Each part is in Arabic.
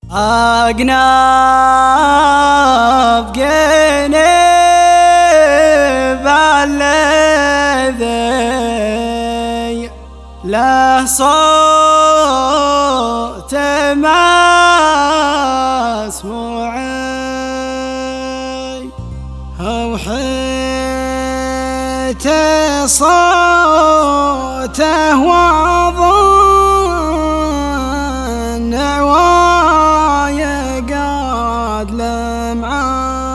أقناب قنب الذي له صوت مسموعي أوحيت صوته وظن عواي قد لمعا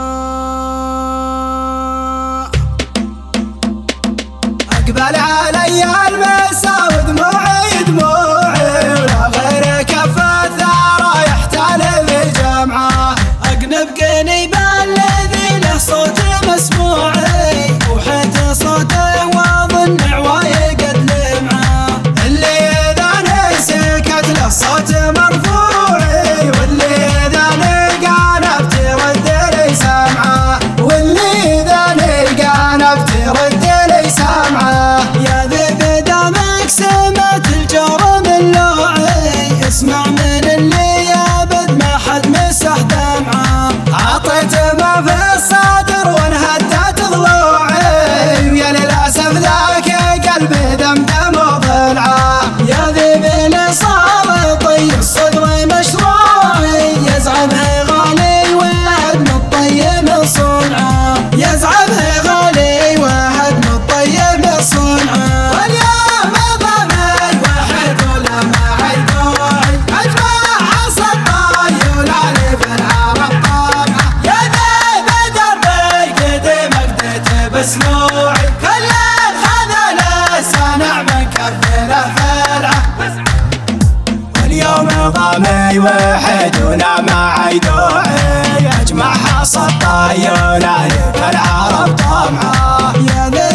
أقبل علي المسا ودموعي دموعي ولا غير كف الثرى يحتال بجمعه أقنب قنيب الذي له صوت مسموعي أوحيت صوته وظن عواي قد لمعه اللي إذا نسكت له صوت مرفوعي واللي إذا نلقانا بترد لي سمعه واللي إذا نلقانا بترد لي سمعه يا ذئب دامك سمت الجرم اللوعي اسمع من اللي يابد ما حد مسح دمعه عطيت ما في الصدر وانهدت ضلوعي ويا للأسف ذاك قلبي دمدم وضلعه يا ذئب اللي صار طيب صدري مشروعي يزعمه غالي واحد من الطيب صنعه يزعمه غالي واحد من الطيب صنعه واليوم ضمي واحد ولا ما عيدوعي اجمع حصى الطايول علي في العرب طابعه يا ذئب دربي قديم اقديت بسموعي كل هذا لسانع من كبله فلعه واليوم ضمي واحد ولا ما عيدوعي اجمع حصى الطايول علي في العرب طابعه يا